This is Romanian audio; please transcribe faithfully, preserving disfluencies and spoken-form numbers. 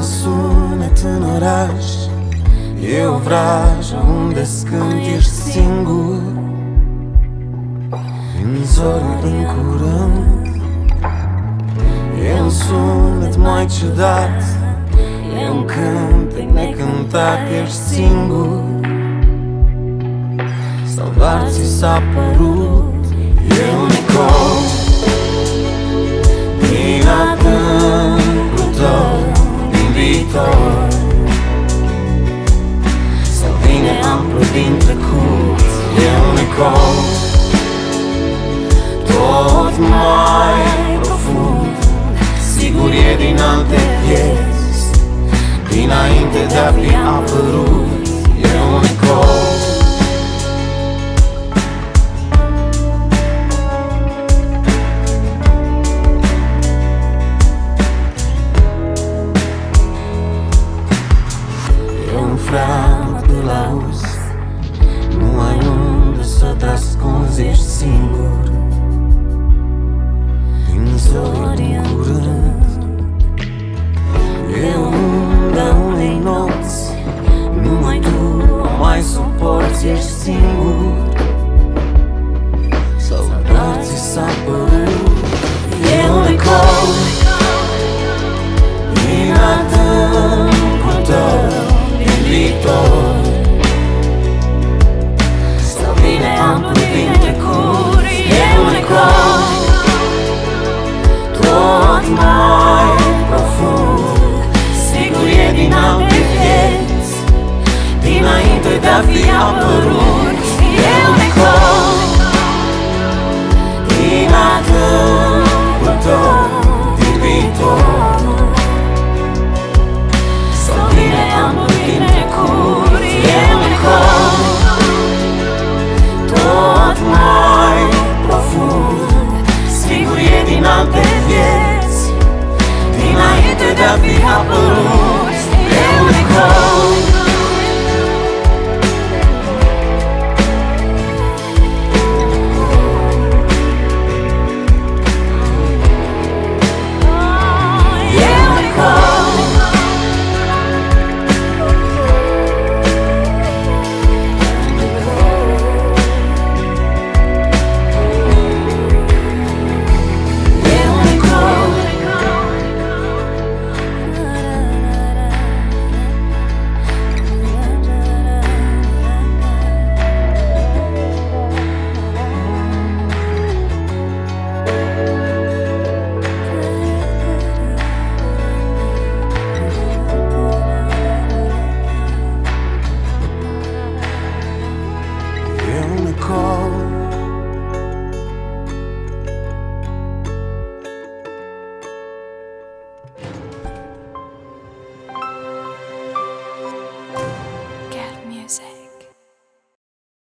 sunet în oraș, e o vrajă unde când ești singur. În zori în curând, e un sunet mai ciudat, e un cântec necântat, ești singur. Sau doar ți s-a părut, e un ecou din adâncul tău, din viitor. Sau vine amplu din trecut, e un ecou tot mai profund. Sigur e din alte vieți, dinainte de a fi apărut, e un ecou. Freamă de la ust, nu ai unde să te ascunzi, ești singur. Din zori în curând, e unda unei nopți, numai tu o mai suporți, ești singur. Sau doar ți s-a părut, e un ecou din adâncul tău, viitor. Sau vine amplu din trecut, e un ecou tot mai profund. Sigur e din alte vieți, dinainte de a fi apărut, e un ecou din adâncul tău, din viitor. Sau vine amplu din trecut, e un ecou tot mai profund. Sigur e din alte vieți, dinainte de a fi apărut, e un ecou.